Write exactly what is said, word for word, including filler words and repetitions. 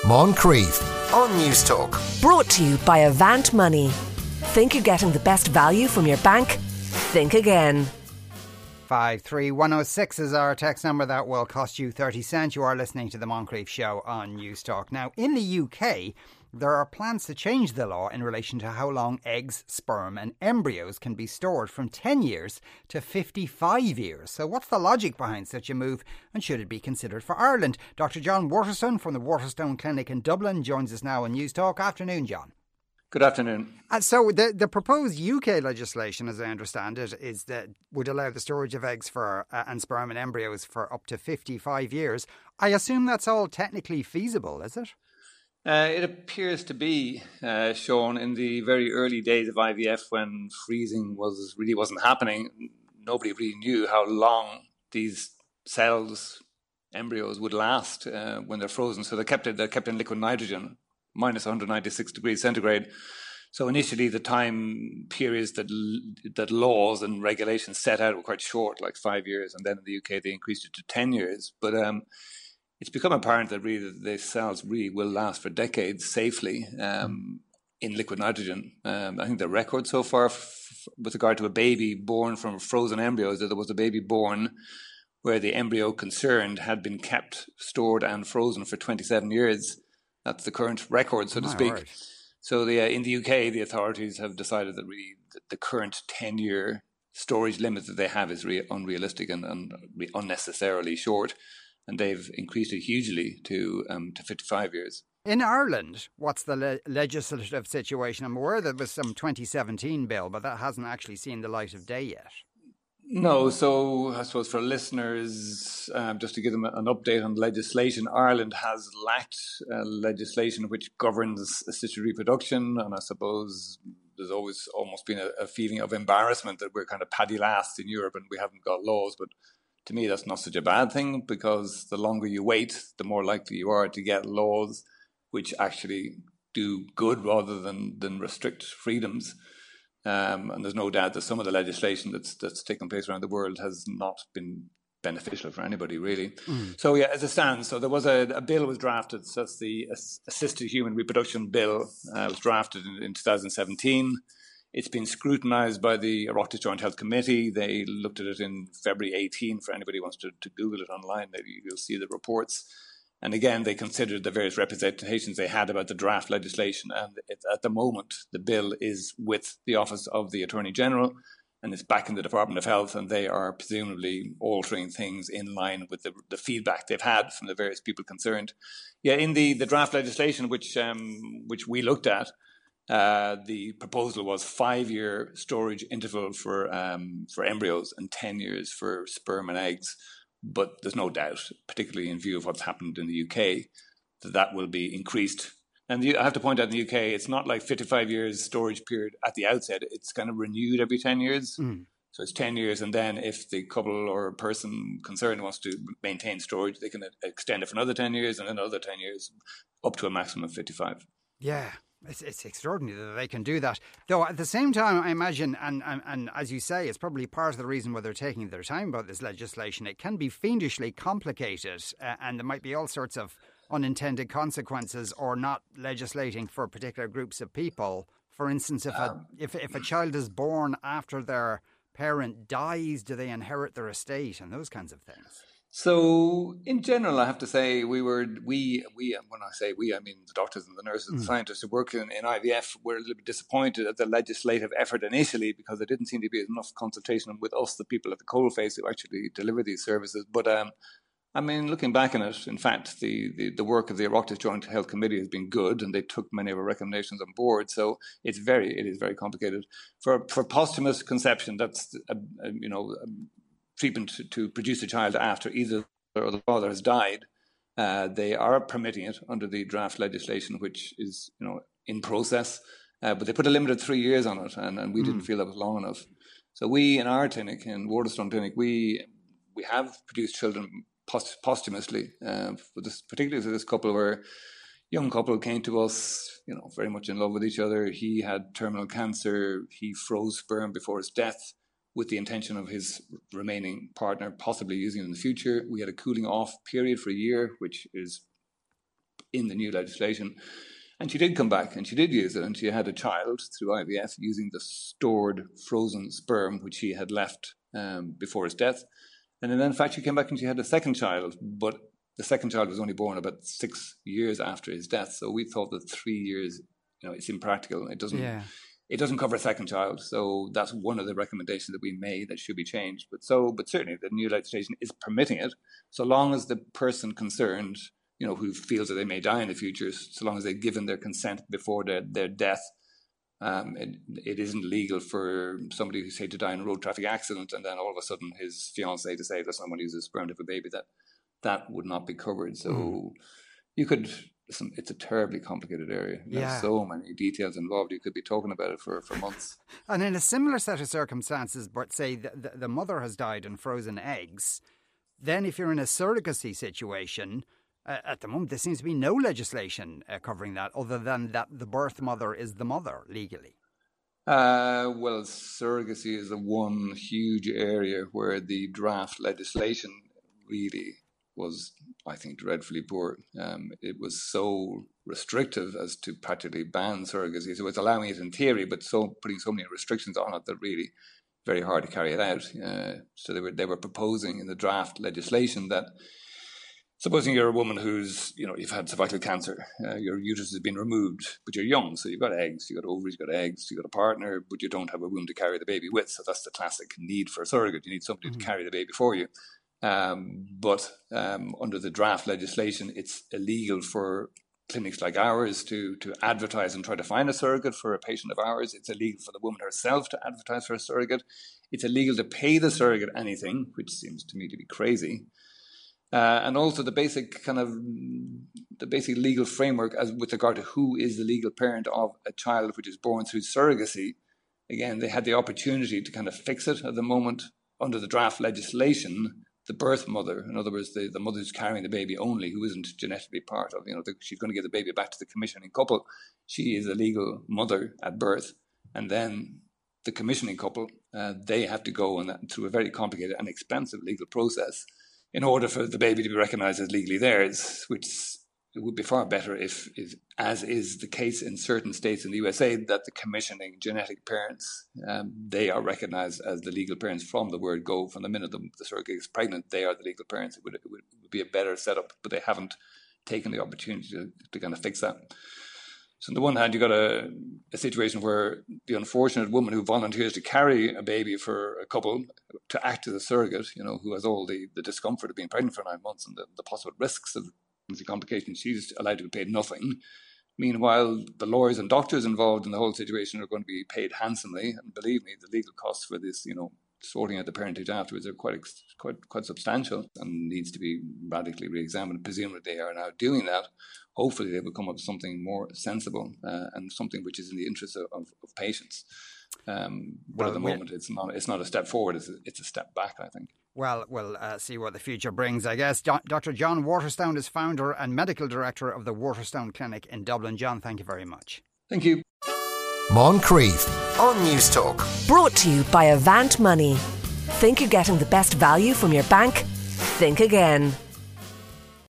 Moncrief on News Talk. Brought to you by Avant Money. Think you're getting the best value from your bank? Think again. five three one oh six is our text number. That will cost you thirty cents. You are listening to the Moncrief Show on News Talk. Now, in the U K, there are plans to change the law in relation to how long eggs, sperm and embryos can be stored from ten years to fifty-five years. So what's the logic behind such a move, and should it be considered for Ireland? Doctor John Waterstone from the Waterstone Clinic in Dublin joins us now on News Talk. Afternoon, John. Good afternoon. And so the, the proposed U K legislation, as I understand it, is that would allow the storage of eggs for uh, and sperm and embryos for up to fifty-five years. I assume that's all technically feasible, is it? Uh, it appears to be, uh, Sean, in the very early days of I V F when freezing was really wasn't happening. Nobody really knew how long these cells, embryos, would last uh, when they're frozen. So they're kept, they're kept in liquid nitrogen, minus one hundred ninety-six degrees centigrade. So initially the time periods that that laws and regulations set out were quite short, like five years. And then in the U K they increased it to ten years. But um, it's become apparent that really the cells really will last for decades safely um, in liquid nitrogen. Um, I think the record so far f- with regard to a baby born from frozen embryos, that there was a baby born where the embryo concerned had been kept, stored and frozen for twenty-seven years. That's the current record, so to speak. Right. So the, uh, in the U K, the authorities have decided that really the, the current ten-year storage limit that they have is re- unrealistic and, and re- unnecessarily short. And they've increased it hugely to um, to fifty-five years. In Ireland, what's the le- legislative situation? I'm aware there was some twenty seventeen bill, but that hasn't actually seen the light of day yet. No, so I suppose for listeners, um, just to give them an update on legislation, Ireland has lacked uh, legislation which governs assisted reproduction, and I suppose there's always almost been a, a feeling of embarrassment that we're kind of paddy last in Europe and we haven't got laws, but to me, that's not such a bad thing, because the longer you wait, the more likely you are to get laws which actually do good rather than, than restrict freedoms. Um, and there's no doubt that some of the legislation that's that's taken place around the world has not been beneficial for anybody, really. Mm. So, yeah, as it stands, so there was a, a bill was drafted, so that's the Assisted Human Reproduction Bill, uh, was drafted in, in two thousand seventeen. It's been scrutinised by the Oireachtas Joint Health Committee. They looked at it in February eighteenth. For anybody who wants to, to Google it online, you'll see the reports. And again, they considered the various representations they had about the draft legislation. And it, at the moment, the bill is with the Office of the Attorney General, and it's back in the Department of Health, and they are presumably altering things in line with the, the feedback they've had from the various people concerned. Yeah, in the, the draft legislation, which um, which we looked at, Uh, the proposal was five-year storage interval for um, for embryos and ten years for sperm and eggs. But there's no doubt, particularly in view of what's happened in the U K, that that will be increased. And the, I have to point out, in the U K, it's not like fifty-five years storage period at the outset. It's kind of renewed every ten years. Mm. So it's ten years. And then if the couple or person concerned wants to maintain storage, they can extend it for another ten years and another ten years, up to a maximum of fifty-five. Yeah. It's, it's extraordinary that they can do that. Though at the same time, I imagine, and, and, and as you say, it's probably part of the reason why they're taking their time about this legislation. It can be fiendishly complicated uh, and there might be all sorts of unintended consequences or not legislating for particular groups of people. For instance, if a, if, if a child is born after their parent dies, do they inherit their estate and those kinds of things? So, in general, I have to say, we were, we, we, when I say we, I mean the doctors and the nurses and the mm. scientists who work in, in I V F were a little bit disappointed at the legislative effort initially, because there didn't seem to be enough consultation with us, the people at the coalface who actually deliver these services. But, um, I mean, looking back on it, in fact, the, the, the work of the Oireachtas Joint Health Committee has been good, and they took many of our recommendations on board. So it's very, it is very complicated. For for posthumous conception, that's, a, a, you know, a, treatment to, to produce a child after either or the father has died, uh, they are permitting it under the draft legislation, which is, you know, in process. Uh, but they put a limit of three years on it, and, and we mm. didn't feel that was long enough. So we, in our clinic, in Waterstone Clinic, we we have produced children post- posthumously, uh, for this, particularly for this couple where young couple came to us, you know, very much in love with each other. He had terminal cancer. He froze sperm before his death, with the intention of his remaining partner possibly using it in the future. We had a cooling off period for a year, which is in the new legislation. And she did come back and she did use it, and she had a child through I V F using the stored frozen sperm which she had left um, before his death. And then in fact she came back and she had a second child, but the second child was only born about six years after his death. So we thought that three years, you know, it's impractical. It doesn't yeah. it doesn't cover a second child. So that's one of the recommendations that we made that should be changed. But so but certainly the new legislation is permitting it, so long as the person concerned, you know, who feels that they may die in the future, so long as they've given their consent before their, their death, um, it, it isn't legal for somebody who, say, to die in a road traffic accident and then all of a sudden his fiancée to say that someone uses sperm to have a baby, that that would not be covered. So mm. you could, listen, it's a terribly complicated area. There's yeah. so many details involved. You could be talking about it for, for months. And in a similar set of circumstances, but say the, the, the mother has died in frozen eggs, then if you're in a surrogacy situation, Uh, at the moment, there seems to be no legislation uh, covering that, other than that the birth mother is the mother legally. Uh, well, surrogacy is the one huge area where the draft legislation really was, I think, dreadfully poor. Um, it was so restrictive as to practically ban surrogacy. So it's allowing it in theory, but so putting so many restrictions on it that really very hard to carry it out. Uh, so they were they were proposing in the draft legislation that, supposing you're a woman who's, you know, you've had cervical cancer, uh, your uterus has been removed, but you're young, so you've got eggs, you've got ovaries, you've got eggs, you've got a partner, but you don't have a womb to carry the baby with. So that's the classic need for a surrogate. You need somebody mm-hmm. to carry the baby for you. Um, but um, under the draft legislation, it's illegal for clinics like ours to, to advertise and try to find a surrogate for a patient of ours. It's illegal for the woman herself to advertise for a surrogate. It's illegal to pay the surrogate anything, which seems to me to be crazy. Uh, and also the basic kind of the basic legal framework as with regard to who is the legal parent of a child which is born through surrogacy. Again, they had the opportunity to kind of fix it at the moment under the draft legislation. The birth mother, in other words, the, the mother who's carrying the baby only, who isn't genetically part of, you know, the, she's going to give the baby back to the commissioning couple. She is a legal mother at birth. And then the commissioning couple, uh, they have to go on that, through a very complicated and expensive legal process in order for the baby to be recognised as legally theirs, which it would be far better if, if, as is the case in certain states in the U S A, that the commissioning genetic parents, um, they are recognised as the legal parents from the word go. From the minute the, the surrogate is pregnant, they are the legal parents. It would, it would, it would be a better setup, but they haven't taken the opportunity to, to kind of fix that. So on the one hand, you've got a, a situation where the unfortunate woman who volunteers to carry a baby for a couple to act as a surrogate, you know, who has all the, the discomfort of being pregnant for nine months and the, the possible risks of the complications, she's allowed to be paid nothing. Meanwhile, the lawyers and doctors involved in the whole situation are going to be paid handsomely. And believe me, the legal costs for this, you know, sorting out the parentage afterwards are quite quite quite substantial and needs to be radically re-examined. Presumably they are now doing that. Hopefully they will come up with something more sensible uh, and something which is in the interest of, of, of patients. Um, but well, at the moment, it's not it's not a step forward, it's a, it's a step back, I think. Well, we'll uh, see what the future brings, I guess. Do- Doctor John Waterstone is founder and medical director of the Waterstone Clinic in Dublin. John, thank you very much. Thank you. Moncrief on Newstalk. Brought to you by Avant Money. Think you're getting the best value from your bank? Think again.